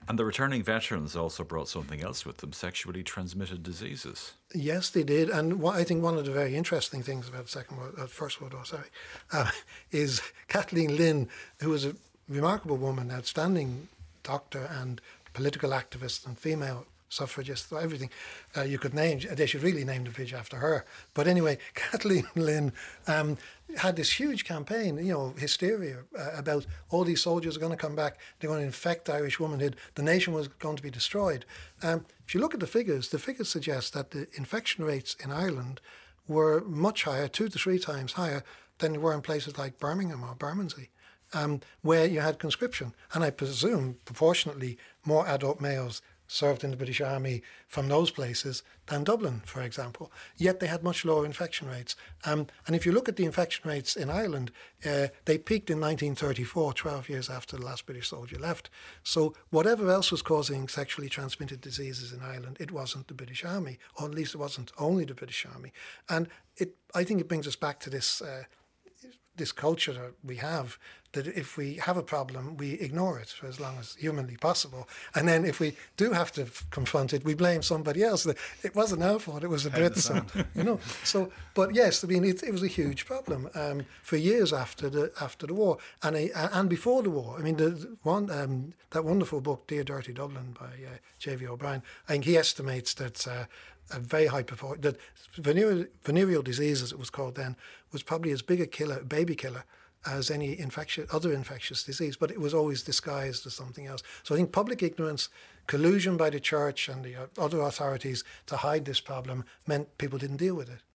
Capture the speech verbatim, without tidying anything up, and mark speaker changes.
Speaker 1: And the returning veterans also brought something else with them, sexually transmitted diseases.
Speaker 2: Yes, they did. And what, I think one of the very interesting things about the Second World, uh, First World War, sorry, uh, is Kathleen Lynn, who was a remarkable woman, outstanding doctor and political activist and female suffragist, everything uh, you could name. They should really name the bridge after her. But anyway, Kathleen Lynn um, had this huge campaign, you know, hysteria uh, about all these soldiers are going to come back, they're going to infect Irish womanhood, the nation was going to be destroyed. Um, if you look at the figures, the figures suggest that the infection rates in Ireland were much higher, two to three times higher than they were in places like Birmingham or Bermondsey. Um, where you had conscription, and I presume proportionately more adult males served in the British Army from those places than Dublin, for example. Yet they had much lower infection rates. Um, and if you look at the infection rates in Ireland, uh, they peaked in nineteen thirty-four, twelve years after the last British soldier left. So whatever else was causing sexually transmitted diseases in Ireland, it wasn't the British Army, or at least it wasn't only the British Army. And it, I think it brings us back to this uh, this culture that we have, that if we have a problem, we ignore it for as long as humanly possible. And then if we do have to f- confront it, we blame somebody else. It wasn't our fault, it was the Brits. And, you know, so, but yes, I mean, it, it was a huge problem um, for years after the after the war and a, and before the war. I mean, the one um, that wonderful book, Dear Dirty Dublin by uh, J V O'Brien, I think he estimates that uh, a very high proportion, that venereal, venereal disease, as it was called then, was probably as big a killer, baby killer, as any infectious, other infectious disease, but it was always disguised as something else. So I think public ignorance, collusion by the church and the other authorities to hide this problem meant people didn't deal with it.